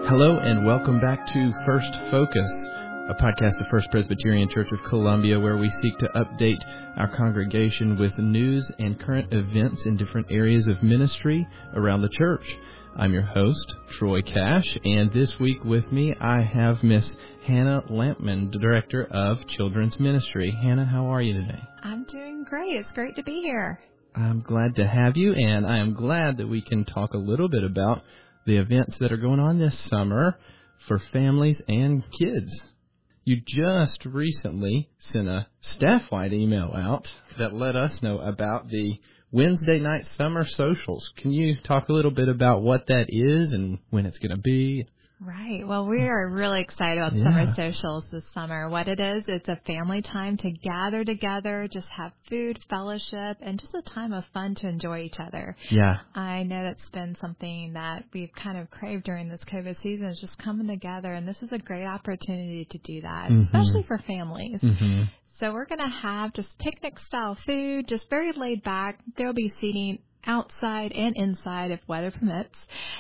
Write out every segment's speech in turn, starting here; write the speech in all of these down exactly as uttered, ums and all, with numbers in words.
Hello and welcome back to First Focus, a podcast of First Presbyterian Church of Columbia, where we seek to update our congregation with news and current events in different areas of ministry around the church. I'm your host, Troy Cash, and this week with me I have Miss Hannah Lampman, the Director of Children's Ministry. Hannah, how are you today? I'm doing great. It's great to be here. I'm glad to have you, and I am glad that we can talk a little bit about the events that are going on this summer for families and kids. You just recently sent a staff-wide email out that let us know about the Wednesday night summer socials. Can you talk a little bit about what that is and when it's going to be? Right. Well, we are really excited about Yeah. summer socials this summer. What it is, it's a family time to gather together, just have food, fellowship, and just a time of fun to enjoy each other. Yeah. I know that's been something that we've kind of craved during this COVID season, is just coming together, and this is a great opportunity to do that, Mm-hmm. especially for families. Mm-hmm. So we're going to have just picnic-style food, just very laid back. There'll be seating outside and inside if weather permits,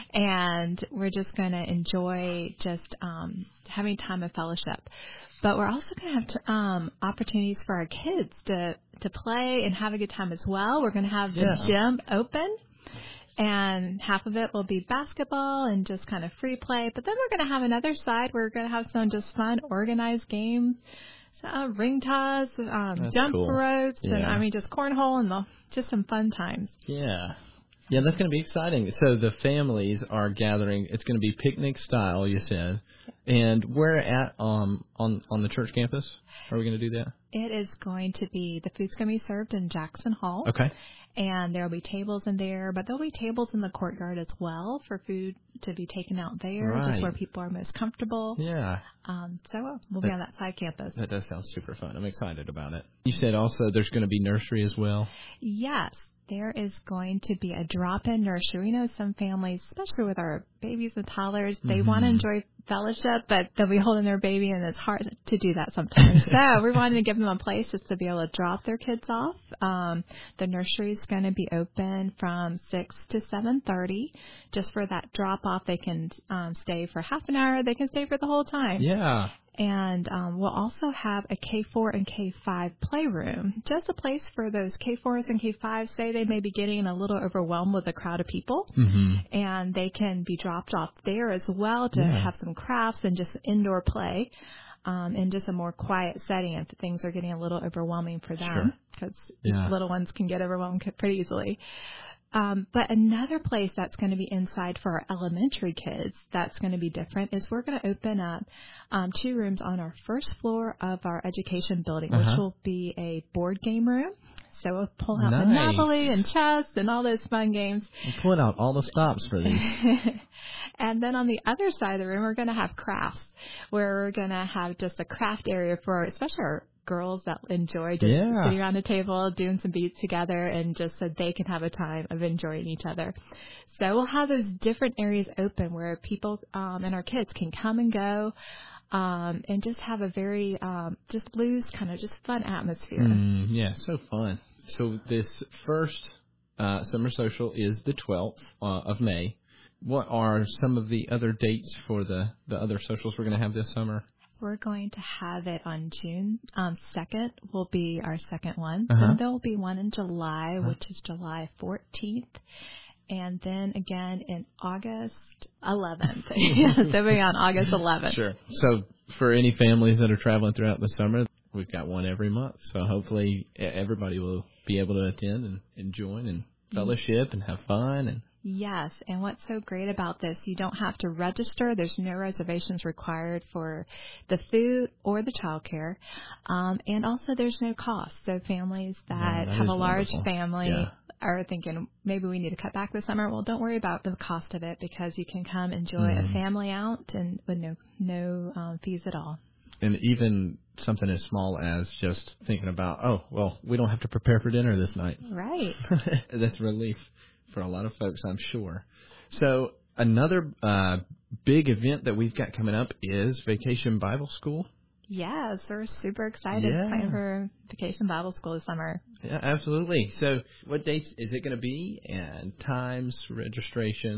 and we're just going to enjoy just um, having time of fellowship. But we're also going to have to, um, opportunities for our kids to, to play and have a good time as well. We're going to have the Yeah. gym open, and half of it will be basketball and just kind of free play. But then we're going to have another side where we're going to have some just fun, organized games. So, uh, ring toss, um, jump cool. ropes, Yeah. and I mean just cornhole and the, just some fun times. Yeah. Yeah, that's going to be exciting. So the families are gathering. It's going to be picnic style, you said. And where at um on on the church campus are we going to do that? It is going to be, the food's going to be served in Jackson Hall. Okay. And there will be tables in there, but there will be tables in the courtyard as well for food to be taken out there, Right. just where people are most comfortable. Yeah. Um, so uh, we'll be That- on that side campus. That does sound super fun. I'm excited about it. You said also there's going to be nursery as well. Yes, there is going to be a drop-in nursery. We know some families, especially with our babies and toddlers, they Mhm. want to enjoy fellowship, but they'll be holding their baby, and it's hard to do that sometimes. So we're wanting to give them a place just to be able to drop their kids off. Um, the nursery is going to be open from six to seven thirty. Just for that drop-off, they can um, stay for half an hour. They can stay for the whole time. Yeah. And um, we'll also have a K four and K five playroom, just a place for those K fours and K fives, say they may be getting a little overwhelmed with a crowd of people, Mm-hmm. and they can be dropped off there as well to Yeah. have some crafts and just indoor play um, in just a more quiet setting if things are getting a little overwhelming for them, because Yeah. little ones can get overwhelmed pretty easily. Um, but another place that's going to be inside for our elementary kids that's going to be different is we're going to open up um, two rooms on our first floor of our education building, Uh-huh. which will be a board game room. So we'll pull out Nice. Monopoly and chess and all those fun games. I'm pulling out all the stops for these. And then on the other side of the room, we're going to have crafts, where we're going to have just a craft area for especially our girls that enjoy just Yeah. sitting around the table, doing some beats together, and just so they can have a time of enjoying each other. So we'll have those different areas open where people um, and our kids can come and go um, and just have a very um, just loose, kind of just fun atmosphere. Mm, yeah, so fun. So this first uh, summer social is the twelfth uh, of May. What are some of the other dates for the, the other socials we're going to have this summer? We're going to have it on June um, second will be our second one. Uh-huh. Then there will be one in July, Uh-huh. which is July fourteenth. And then again in August eleventh. Yeah, so we're on August eleventh. Sure. So for any families that are traveling throughout the summer, we've got one every month. So hopefully e- everybody will be able to attend and, and join and fellowship and have fun. And Yes, and what's so great about this, you don't have to register. There's no reservations required for the food or the childcare. Um, and also there's no cost. So families that, Yeah, that have is a large wonderful. family Yeah. are thinking maybe we need to cut back this summer. Well, don't worry about the cost of it, because you can come enjoy Mhm. a family out and with no no um, fees at all. And even something as small as just thinking about, oh, well, we don't have to prepare for dinner this night. Right. That's relief for a lot of folks, I'm sure. So another uh, big event that we've got coming up is Vacation Bible School. Yes, we're super excited Yeah. planning for Vacation Bible School this summer. Yeah, absolutely. So what dates is it going to be, and times, registration?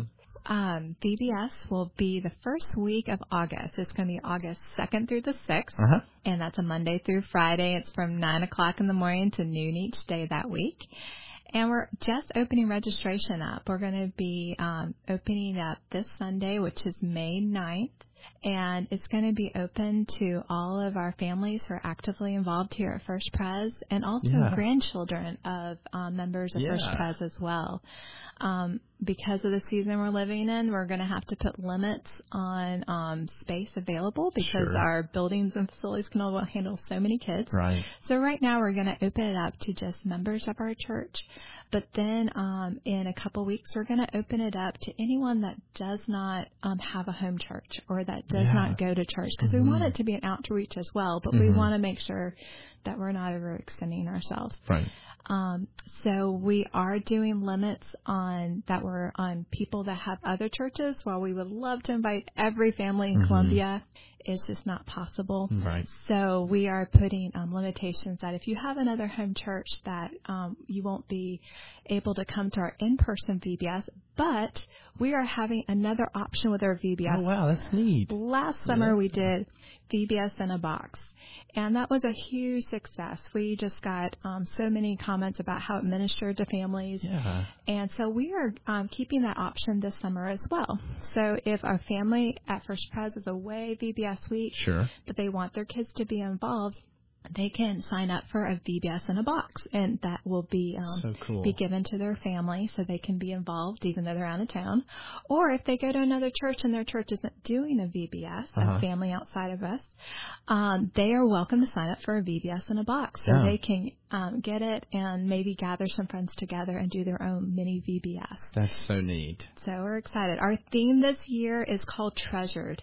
Um, V B S will be the first week of August. It's going to be August second through the sixth, Uh-huh. and that's a Monday through Friday. It's from nine o'clock in the morning to noon each day that week. And we're just opening registration up. We're going to be um, opening up this Sunday, which is May ninth. And it's going to be open to all of our families who are actively involved here at First Pres, and also Yeah. grandchildren of um, members of Yeah. First Pres as well. Um, because of the season we're living in, we're going to have to put limits on um, space available because Sure. our buildings and facilities can only handle so many kids. Right. So right now we're going to open it up to just members of our church. But then um, in a couple weeks, we're going to open it up to anyone that does not um, have a home church or that does Yeah. not go to church, because Mhm. we want it to be an outreach as well, but Mhm. we want to make sure that we're not overextending ourselves. Right. Um, so we are doing limits on that we're on people that have other churches. While we would love to invite every family in Mhm. Columbia, it's just not possible. Right. So we are putting um, limitations that if you have another home church, that um, you won't be able to come to our in-person V B S. But we are having another option with our V B S. Oh, wow, that's neat. Last summer Yeah. we did V B S in a box, and that was a huge success. We just got um, so many comments about how it ministered to families. Yeah. And so we are um, keeping that option this summer as well. So if our family at First Pres is away V B S week, Sure. but they want their kids to be involved, they can sign up for a V B S in a box, and that will be um, So cool. be given to their family so they can be involved even though they're out of town. Or if they go to another church and their church isn't doing a V B S, Uh-huh. a family outside of us, um, they are welcome to sign up for a V B S in a box so Yeah. they can um, get it and maybe gather some friends together and do their own mini V B S. That's so neat. So we're excited. Our theme this year is called Treasured,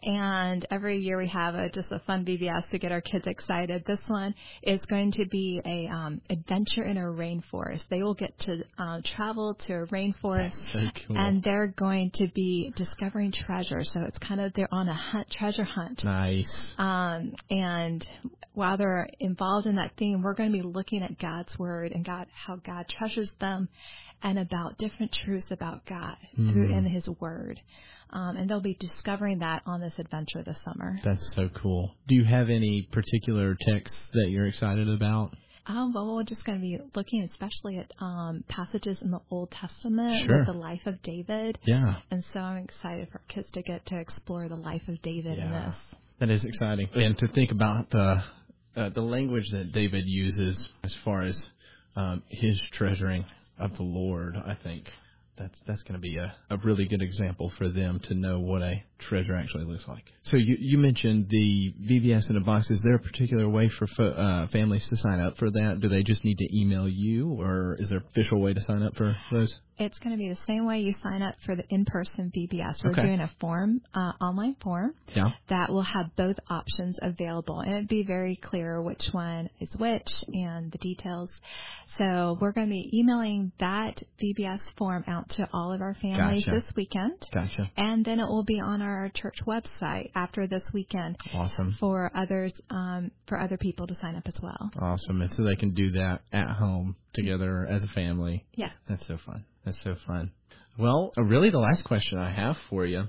and every year we have a, just a fun V B S to get our kids excited. This one is going to be a um, adventure in a rainforest. They will get to uh, travel to a rainforest, So cool. and they're going to be discovering treasure. So it's kind of they're on a hunt, treasure hunt. Nice. Um, and while they're involved in that theme, we're going to be looking at God's Word and God, how God treasures them, and about different truths about God Mm. through in His Word. Um, and they'll be discovering that on this adventure this summer. That's so cool. Do you have any particular texts that you're excited about? Um, well, we're just going to be looking especially at um, passages in the Old Testament Sure. with the life of David. Yeah. And so I'm excited for kids to get to explore the life of David in Yeah. this. That is exciting. And to think about the uh, the language that David uses as far as um, his treasuring of the Lord, I think that's that's going to be a, a really good example for them to know what a treasure actually looks like. So you, you mentioned the V B S in a box. Is there a particular way for fo- uh, families to sign up for that? Do they just need to email you, or is there an official way to sign up for those? It's going to be the same way you sign up for the in-person V B S. We're Okay. doing a form, uh, online form, Yeah. that will have both options available. And it'd be very clear which one is which and the details. So we're going to be emailing that V B S form out to all of our families Gotcha. this weekend. Gotcha. And then it will be on our church website after this weekend Awesome. for others, um, for other people to sign up as well. Awesome. And so they can do that at home together as a family. Yes. That's so fun. That's so fun. Well, uh, really the last question I have for you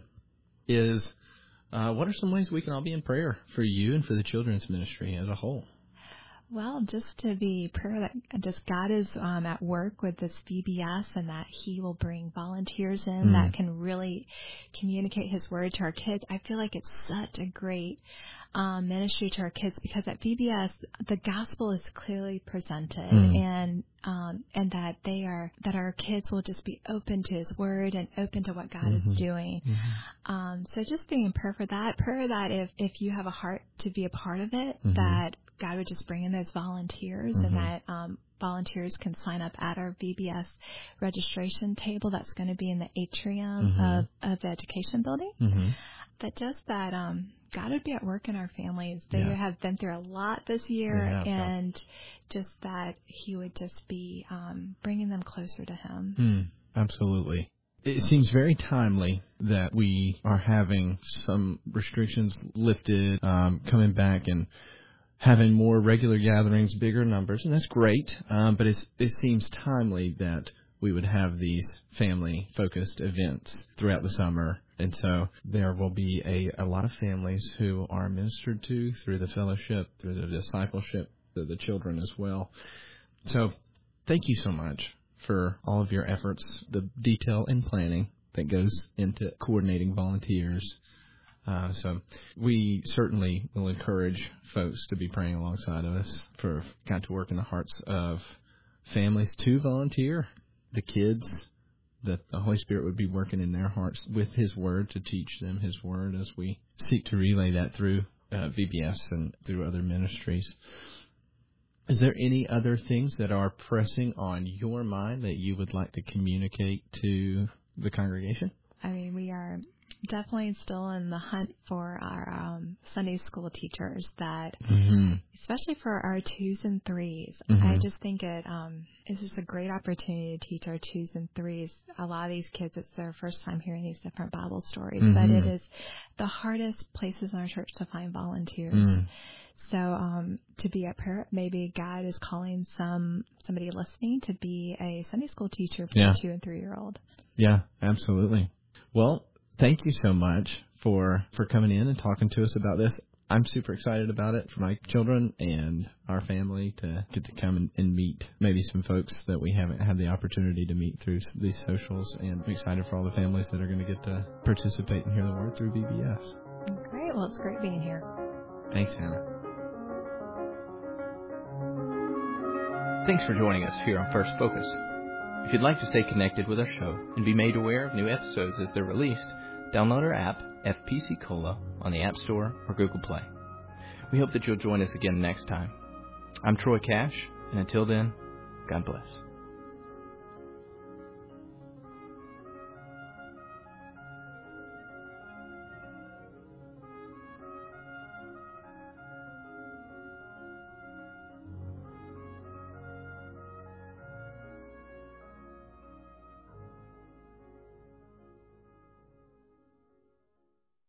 is, uh, what are some ways we can all be in prayer for you and for the children's ministry as a whole? Well, just to be prayer that just God is um, at work with this V B S, and that He will bring volunteers in Mm. that can really communicate His word to our kids. I feel like it's such a great um, ministry to our kids, because at V B S the gospel is clearly presented, Mm. and um, and that they are that our kids will just be open to His word and open to what God Mhm. is doing. Mm-hmm. Um, so just being in prayer for that, prayer that if if you have a heart to be a part of it, Mhm. that God would just bring in those volunteers, Mhm. and that um, volunteers can sign up at our V B S registration table that's going to be in the atrium Mhm. of, of the education building. Mm-hmm. But just that um, God would be at work in our families. They Yeah. have been through a lot this year, Yeah, yeah. and just that He would just be um, bringing them closer to Him. Mm, absolutely. It seems very timely that we are having some restrictions lifted, um, coming back and having more regular gatherings, bigger numbers, and that's great. Um, but it's, it seems timely that we would have these family-focused events throughout the summer. And so there will be a, a lot of families who are ministered to through the fellowship, through the discipleship, through the children as well. So thank you so much for all of your efforts, the detail and planning that goes into coordinating volunteers. Uh, so we certainly will encourage folks to be praying alongside of us for God to work in the hearts of families to volunteer, the kids, that the Holy Spirit would be working in their hearts with His Word to teach them His Word as we seek to relay that through uh, V B S and through other ministries. Is there any other things that are pressing on your mind that you would like to communicate to the congregation? I mean, we are definitely still in the hunt for our um, Sunday school teachers that, mm-hmm. especially for our twos and threes. Mm-hmm. I just think it um, is just a great opportunity to teach our twos and threes. A lot of these kids, it's their first time hearing these different Bible stories, mm-hmm. but it is the hardest places in our church to find volunteers. Mm. So um, to be a parent, maybe God is calling some somebody listening to be a Sunday school teacher for yeah. a two and three year old. Yeah, absolutely. Well, thank you so much for, for coming in and talking to us about this. I'm super excited about it for my children and our family to get to come and, and meet maybe some folks that we haven't had the opportunity to meet through these socials. And I'm excited for all the families that are going to get to participate and hear the Word through V B S. Great. Well, it's great being here. Thanks, Hannah. Thanks for joining us here on First Focus. If you'd like to stay connected with our show and be made aware of new episodes as they're released, download our app, F P C Cola, on the App Store or Google Play. We hope that you'll join us again next time. I'm Troy Cash, and until then, God bless.